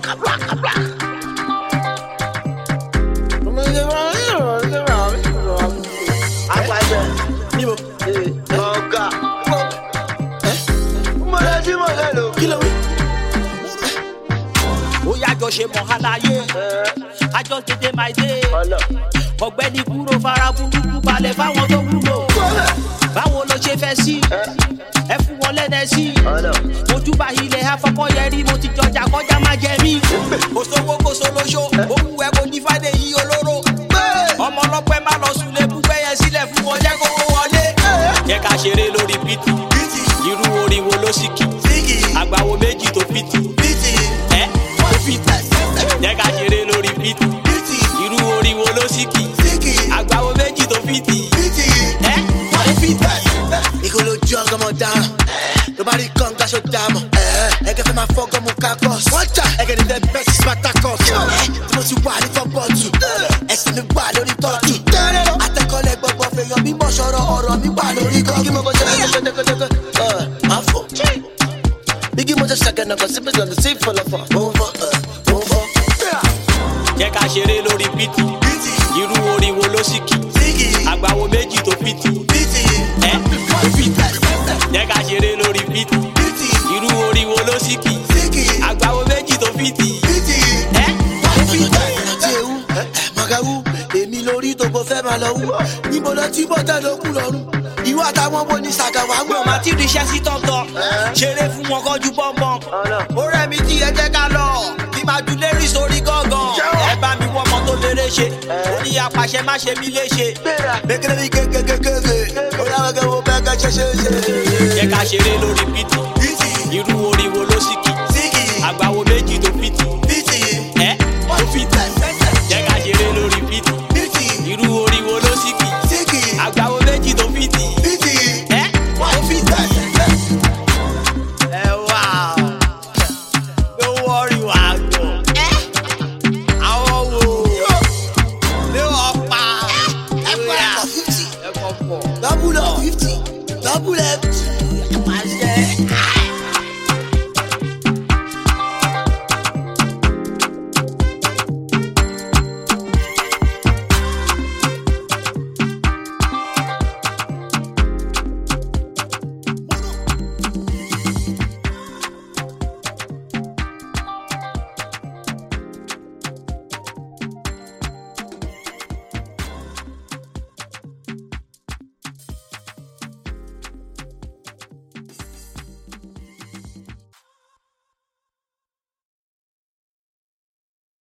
Ṣe mọ̀ halaye, I just did my day. Ọ̀gbẹ́ni kúrò fara burúkú balẹ̀ fáwọn tó wúlò. Báwo ló ṣe fẹ́ sí? Ẹ fún wọn lẹ́nẹ̀ sí. Ojúbà ilẹ̀ afọkọ́yẹrí mo ti jọjà kọjá má jẹ mí. Kò sówó kò sólóṣó, òkú ẹ kò ní fàdé yí olóró. Ọmọ ọlọ́pẹ́ má lọ sùn lé búgbẹ́ yẹn sílẹ̀ fún wọn jẹ́ kókó wọlé. Jẹ́ ká ṣeré lórí bítì, irú orin wo ló sì kì? Àgbàwo méjì tó fìtì. Jẹ́ ká ṣeré lórí bítì, irú orin wo ló sì kì? Àgbàwo méjì tó fìtì. Ìkòló jọ ọgọmọ dáhùn, tó bá rí kàn gáṣọ dáàmọ̀. Ẹgẹ fẹ́ máa fọ́gọ́ mu kákọ́s. Ẹgẹ ní fẹ́ bẹ́ẹ̀ sí spartacus. Tí mo ti wà ní fọ́bọ̀tù, ẹ̀sìn mi wà lórí tọ́tù. Atẹ́kọ̀ọ́lẹ̀ gbọ̀ngbọ̀n fèèyàn mímọ̀ sọ̀rọ̀ ọ̀rọ̀ mi wà lórí gọ́gí. Bígí mo kọ́ ṣẹ́kẹ́kẹ́kẹ́kẹ́, máa fò. Bígí mo ṣe ṣàkẹ́nà kan síbi ìgbàlù sí ìfọlọ́fọ̀. Jẹ́ ká ṣeré lórí bítì, irú orin wo ló sì kì? Àgbàwo méjì tó fìtì. Jẹ́ ká ṣeré lórí bítì, irú orin wo ló sì kì? Àgbàwo méjì tó fìtì. Magawu, èmi lórí tó kò fẹ́ máa lọ wú. Níbo lọ tí bọ́tẹ́ ló kú lọ́rùn? Ìwọ àtàwọn wo ni Sàgàwá gbọ́? Màá ti ríṣẹ́ sí tọ̀tọ̀, ṣeré fún wọn kọjú bọ́m̀bọ̀m. Ó rẹ̀ mí tí ẹ jẹ́ ká lọ, kí máa ju lérí sórí gángan. Ẹ bá mi wọ́n ọmọ tó lérè ṣe, ó ní apàṣẹ má ṣe mí léṣe. Békèrè mi kékékéké, ó dáwọ́ kẹ́ wo bẹ́ẹ̀ kẹ́ ṣe. Jẹ́ ká ṣeré lórí bítì, irú orin wo ló sì kì? Àgbàwo méjì